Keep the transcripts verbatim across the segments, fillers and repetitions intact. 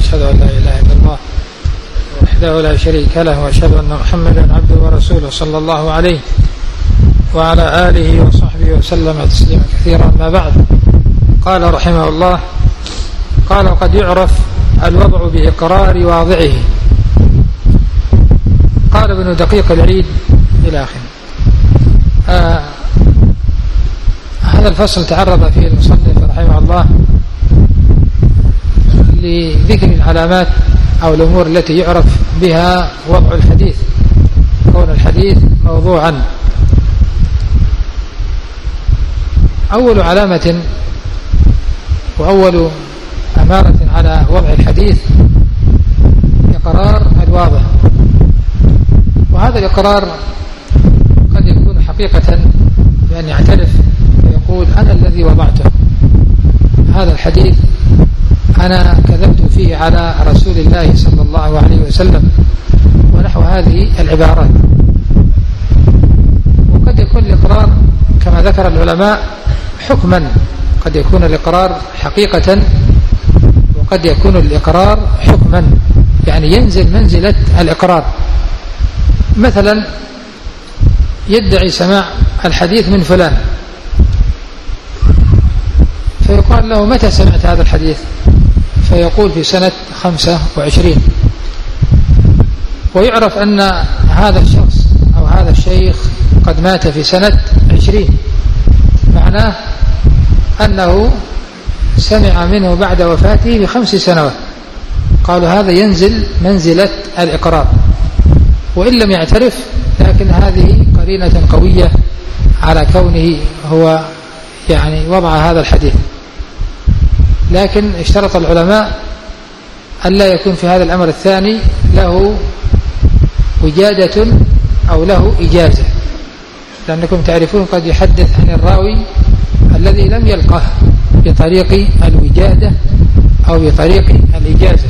أشهد أن لا إله إلا الله وحده لا شريك له وأشهد أن محمدا عبده ورسوله صلى الله عليه وعلى آله وصحبه وسلم تسليما كثيرا. ما بعد، قال رحمه الله: قال: وقد يعرف الوضع بإقرار واضعه. قال ابن دقيق العيد إلى آخره. آه هذا الفصل تعرض فيه المصنف رحمه الله لذكر العلامات أو الأمور التي يعرف بها وضع الحديث، كون الحديث موضوعا. أول علامة وأول أمارة على وضع الحديث إقرار الواضع، وهذا الإقرار قد يكون حقيقة بأن يعترف ويقول: أنا الذي وضعته هذا الحديث، أنا كذبت فيه على رسول الله صلى الله عليه وسلم، ونحو هذه العبارات. وقد يكون الإقرار كما ذكر العلماء حكما، قد يكون الإقرار حقيقة، وقد يكون الإقرار حكما، يعني ينزل منزلة الإقرار. مثلا يدعي سماع الحديث من فلان، فيقال له: متى سمعت هذا الحديث؟ فيقول: في سنة خمسة وعشرين. ويعرف أن هذا الشخص أو هذا الشيخ قد مات في سنة عشرين، معناه أنه سمع منه بعد وفاته بخمس سنوات. قالوا هذا ينزل منزلة الإقرار، وإن لم يعترف، لكن هذه قرينة قوية على كونه هو يعني وضع هذا الحديث. لكن اشترط العلماء أن لا يكون في هذا الأمر الثاني له وجادة أو له إجازة، لأنكم تعرفون قد يحدث عن الراوي الذي لم يلقه بطريق الوجادة أو بطريق الإجازة.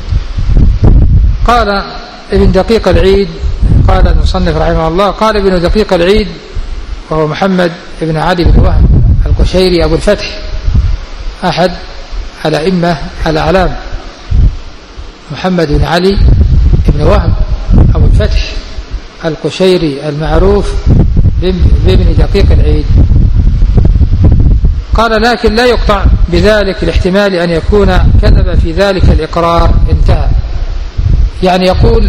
قال ابن دقيق العيد، قال المصنف رحمه الله: قال ابن دقيق العيد، وهو محمد بن علي بن وهب القشيري أبو الفتح، أحد الأئمة الأعلام، محمد بن علي بن وهب أبو الفتح القشيري المعروف بابن دقيق العيد. قال: لكن لا يقطع بذلك الاحتمال أن يكون كذب في ذلك الإقرار. انتهى. يعني يقول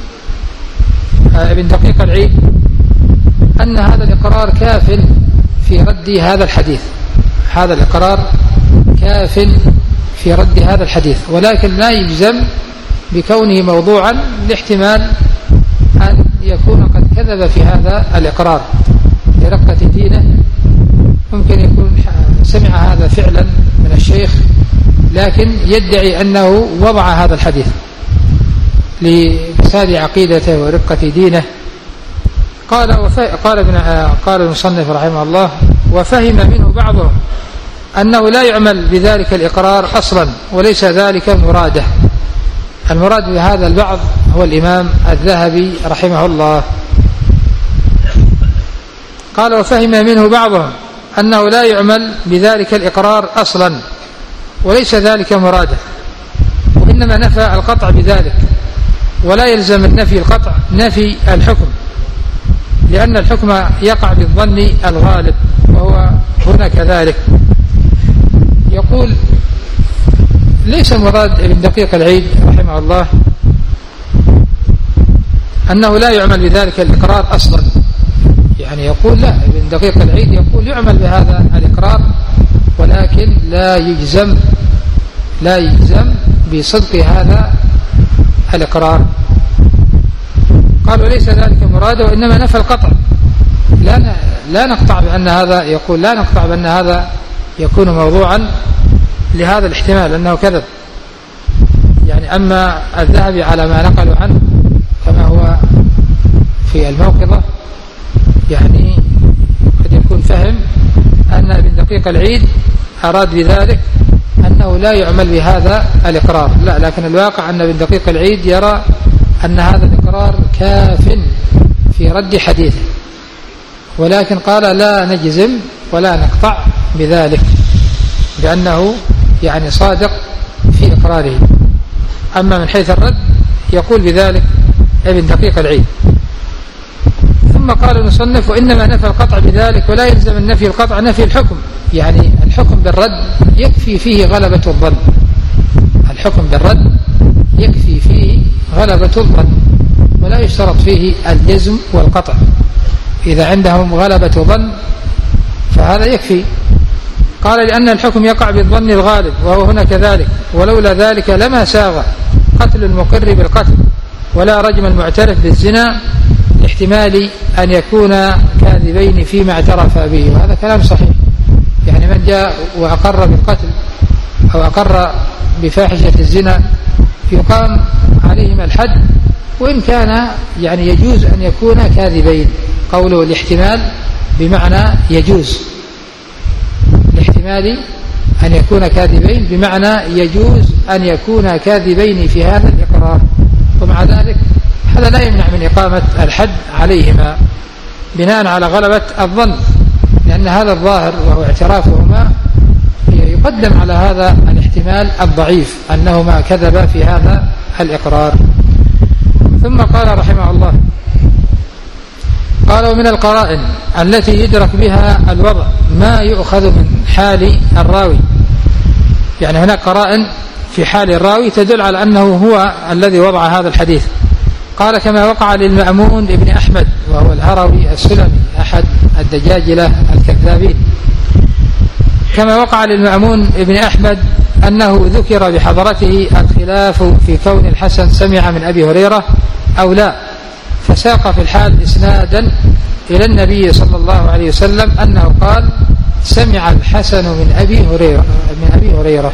ابن دقيق العيد أن هذا الإقرار كاف في رد هذا الحديث، هذا الإقرار كاف في رد هذا الحديث، ولكن لا يجزم بكونه موضوعا، لاحتمال أن يكون قد كذب في هذا الإقرار لرقة دينه. ممكن يكون سمع هذا فعلا من الشيخ، لكن يدعي أنه وضع هذا الحديث لفساد عقيدته ورقة دينه. قال وف... قال ابن قال المصنف رحمه الله: وفهم منه بعضهم أنه لا يعمل بذلك الإقرار أصلا، وليس ذلك مراده. المراد بهذا البعض هو الإمام الذهبي رحمه الله. قال: وفهم منه بعضهم أنه لا يعمل بذلك الإقرار أصلا، وليس ذلك مراده، وإنما نفى القطع بذلك، ولا يلزم النفي القطع نفي الحكم، لأن الحكم يقع بالظن الغالب، وهو هنا كذلك. يقول: ليس المراد ابن دقيق العيد رحمه الله أنه لا يعمل بذلك الإقرار أصلا، يعني يقول لا، ابن دقيق العيد يقول يعمل بهذا الإقرار، ولكن لا يجزم لا يجزم بصدق هذا الإقرار. قالوا: ليس ذلك مراده، وإنما نفى القطع. لا لا نقطع بأن هذا يقول لا نقطع بأن هذا يكون موضوعا لهذا الاحتمال أنه كذب. يعني أما الذهبي على ما نقلوا عنه كما هو في الموقظة، يعني قد يكون فهم أن ابن دقيق العيد أراد بذلك أنه لا يعمل بهذا الإقرار، لا، لكن الواقع أن ابن دقيق العيد يرى أن هذا الإقرار كاف في رد حديثه، ولكن قال: لا نجزم ولا نقطع بذلك، بأنه يعني صادق في إقراره. أما من حيث الرد يقول بذلك ابن دقيق العيد. ثم قال المصنف: وإنما نفى القطع بذلك ولا يلزم النفي القطع نفي الحكم، يعني الحكم بالرد يكفي فيه غلبة الظن، الحكم بالرد يكفي فيه غلبة الظن ولا يشترط فيه الجزم والقطع. إذا عندهم غلبة ظن فهذا يكفي. قال: لأن الحكم يقع بالظن الغالب وهو هنا كذلك، ولولا ذلك لما ساغ قتل المقر بالقتل ولا رجم المعترف بالزنا لاحتمال أن يكون كاذبين فيما اعترف به. وهذا كلام صحيح، يعني من جاء وأقر بالقتل أو أقر بفاحشة الزنا يقام عليهما الحد، وإن كان يعني يجوز أن يكون كاذبين. قوله الاحتمال بمعنى يجوز، الاحتمال أن يكون كاذبين بمعنى يجوز أن يكون كاذبين في هذا الإقرار، ومع ذلك هذا لا يمنع من إقامة الحد عليهما بناء على غلبة الظن، لأن هذا الظاهر وهو اعترافهما يقدم على هذا الاحتمال الضعيف أنهما كذبا في هذا الإقرار. ثم قال رحمه الله: قال: ومن القرائن التي يدرك بها الوضع ما يؤخذ من حال الراوي، يعني هناك قرائن في حال الراوي تدل على أنه هو الذي وضع هذا الحديث. قال: كما وقع للمأمون ابن أحمد وهو الهروي السلمي أحد الدجاجلة الكذابين، كما وقع للمأمون ابن أحمد أنه ذكر بحضرته الخلاف في كون الحسن سمع من أبي هريرة أو لا، فساق في الحال إسنادا إلى النبي صلى الله عليه وسلم أنه قال: سمع الحسن من أبي هريرة من أبي هريرة.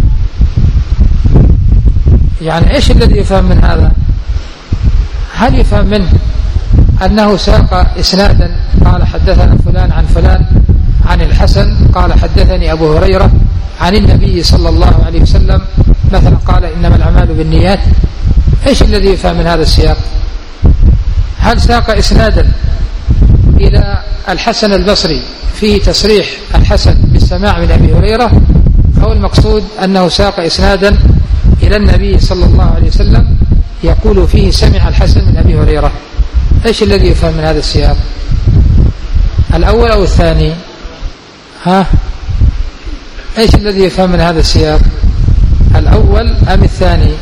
يعني إيش الذي يفهم من هذا؟ هل يفهم منه أنه ساق إسنادا قال حدثنا فلان عن فلان عن الحسن قال حدثني أبو هريرة عن النبي صلى الله عليه وسلم، مثلا قال إنما الأعمال بالنيات؟ إيش الذي يفهم من هذا السياق؟ هل ساق إسنادا إلى الحسن البصري فيه تصريح الحسن بالسماع من أبي هريرة، أو المقصود أنه ساق إسنادا إلى النبي صلى الله عليه وسلم يقول فيه سمع الحسن من أبي هريرة؟ إيش الذي يفهم من هذا السياق؟ الأول أو الثاني؟ ها؟ إيش الذي يفهم من هذا السياق؟ الأول أم الثاني؟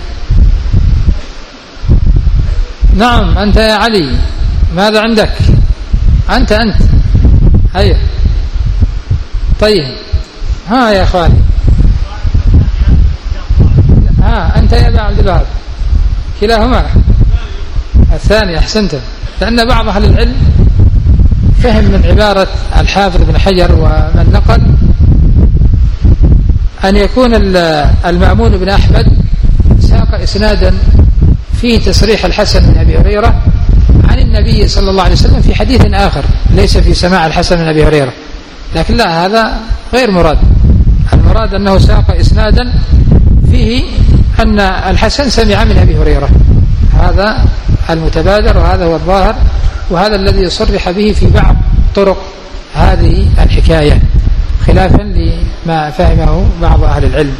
نعم أنت يا علي، ماذا عندك؟ أنت أنت أيوه طيب، ها يا أخواني، ها أنت يا أبا عبد الوهاب، كلاهما الثاني. أحسنت، لأن بعض أهل العلم فهم من عبارة الحافظ بن حجر ومن نقل أن يكون المأمون بن أحمد ساق إسنادا فيه تصريح الحسن من أبي هريرة عن النبي صلى الله عليه وسلم في حديث آخر ليس في سماع الحسن من أبي هريرة، لكن لا، هذا غير مراد. المراد أنه ساق إسنادا فيه أن الحسن سمع من أبي هريرة، هذا المتبادر وهذا هو الظاهر، وهذا الذي يصرح به في بعض طرق هذه الحكاية خلافا لما فهمه بعض أهل العلم.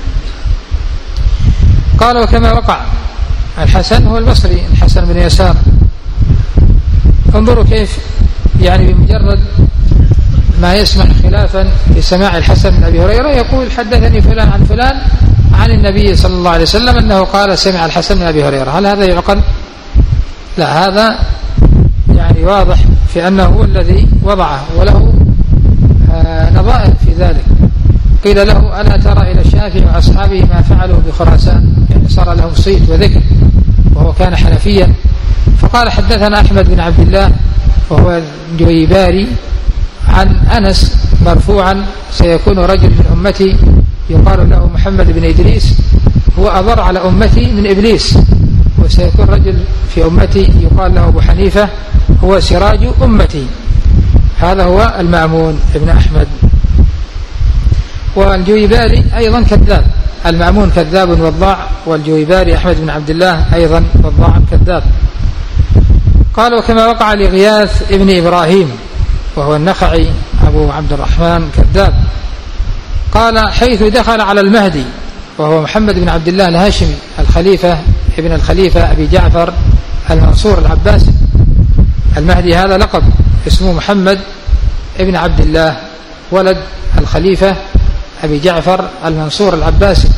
قال: وكما وقع الحسن هو البصري الحسن بن يسار. انظروا كيف يعني بمجرد ما يسمع خلافا في سماع الحسن من أبي هريرة يقول حدثني فلان عن فلان عن النبي صلى الله عليه وسلم أنه قال سمع الحسن من أبي هريرة. هل هذا يعقل؟ لا، هذا يعني واضح في أنه هو الذي وضعه، وله آه نظائر في ذلك. قيل له: ألا ترى إلى الشافعي وأصحابه ما فعلوا بخراسان؟ يعني صار لهم صيت وذكر، وهو كان حنفيا. فقال: حدثنا أحمد بن عبد الله وهو الجويباري عن أنس مرفوعا: سيكون رجل من أمتي يقال له محمد بن إدريس هو أضر على أمتي من إبليس، وسيكون رجل في أمتي يقال له أبو حنيفة هو سراج أمتي. هذا هو المأمون ابن أحمد. والجويباري أيضا كذاب، المأمون كذاب وضاع، والجويباري أحمد بن عبد الله أيضا وضاع كذاب. قال: وكما وقع لغياث ابن إبراهيم وهو النخعي أبو عبد الرحمن كذاب. قال: حيث دخل على المهدي وهو محمد بن عبد الله الهاشمي الخليفة ابن الخليفة أبي جعفر المنصور العباسي. المهدي هذا لقب، اسمه محمد ابن عبد الله ولد الخليفة أبي جعفر المنصور العباسي.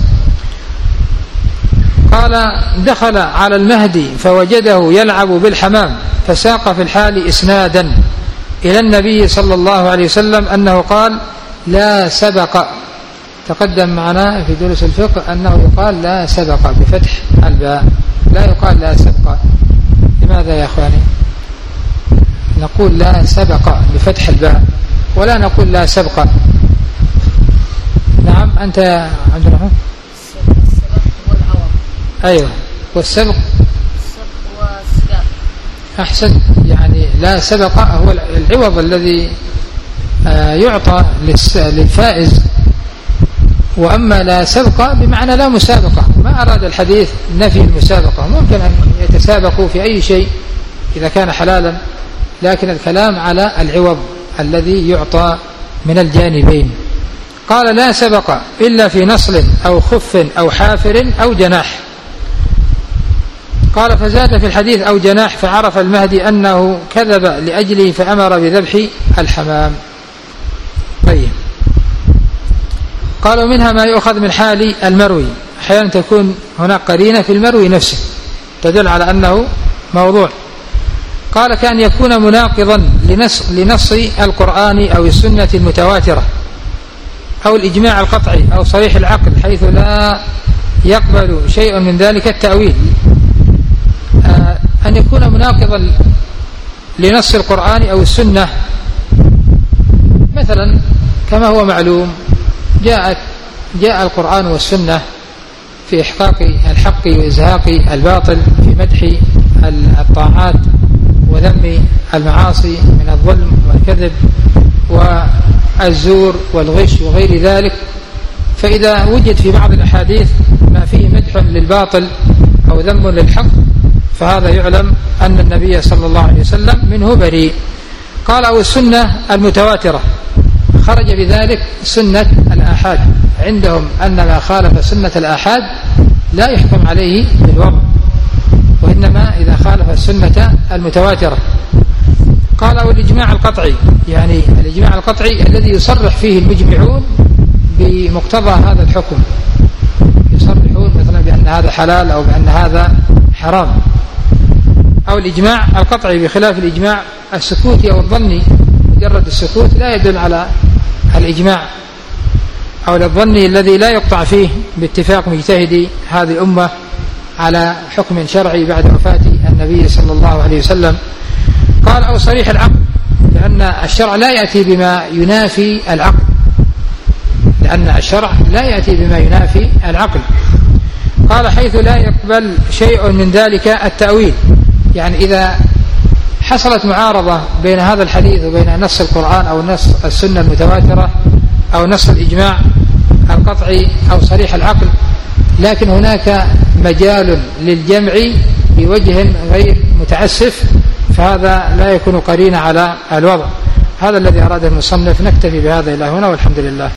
قال دخل على المهدي فوجده يلعب بالحمام، فساق في الحال إسنادا إلى النبي صلى الله عليه وسلم أنه قال لا سبق. تقدم معنا في دروس الفقه أنه يقال لا سبق بفتح الباء، لا يقال لا سبق. لماذا يا أخواني؟ نقول لا سبق بفتح الباء ولا نقول لا سبق. نعم أنت يا عبد الرحمن. السبق هو العوض. أيوة، والسبق السبق والسباق. أحسن، يعني لا سبق هو العوض الذي يعطى للفائز، وأما لا سبق بمعنى لا مسابقة. ما أراد الحديث نفي المسابقة، ممكن أن يتسابقوا في أي شيء إذا كان حلالا، لكن الكلام على العوض الذي يعطى من الجانبين. قال لا سبق إلا في نصل أو خف أو حافر أو جناح. قال فزاد في الحديث أو جناح، فعرف المهدي أنه كذب لأجله فأمر بذبح الحمام. طيب، قالوا منها ما يؤخذ من حال المروي، أحيانا تكون هناك قرينة في المروي نفسه تدل على أنه موضوع. قال كأن يكون مناقضا لنص, لنص القرآن أو السنة المتواترة أو الإجماع القطعي أو صريح العقل، حيث لا يقبل شيء من ذلك التأويل. آه أن يكون مناقضا لنص القرآن أو السنة، مثلا كما هو معلوم جاءت جاء القرآن والسنة في إحقاق الحق وإزهاق الباطل، في مدح الطاعات وذم المعاصي من الظلم والكذب والزور والغش وغير ذلك. فإذا وجد في بعض الأحاديث ما فيه مدح للباطل أو ذم للحق، فهذا يعلم أن النبي صلى الله عليه وسلم منه بريء. قال أو السنة المتواترة، خرج بذلك سنة الآحاد. عندهم أن ما خالف سنة الآحاد لا يحكم عليه بالوضع، وإنما إذا خالف السنة المتواترة. قال أو الإجماع القطعي، يعني الإجماع القطعي الذي يصرح فيه المجمعون بمقتضى هذا الحكم، يصرحون مثلا بأن هذا حلال أو بأن هذا حرام. أو الإجماع القطعي بخلاف الإجماع السكوتي أو الظني، مجرد السكوت لا يدل على الإجماع، أو الظني الذي لا يقطع فيه باتفاق مجتهدي هذه الأمة على حكم شرعي بعد وفاة النبي صلى الله عليه وسلم. قال أو صريح العقل، لأن الشرع لا يأتي بما ينافي العقل، لأن الشرع لا يأتي بما ينافي العقل. قال حيث لا يقبل شيء من ذلك التأويل، يعني إذا حصلت معارضة بين هذا الحديث وبين نص القرآن أو نص السنة المتواترة أو نص الإجماع القطعي أو صريح العقل، لكن هناك مجال للجمع بوجه غير متعسف، فهذا لا يكون قرينة على الوضع. هذا الذي أراد المصنف. نكتفي بهذا إلى هنا والحمد لله.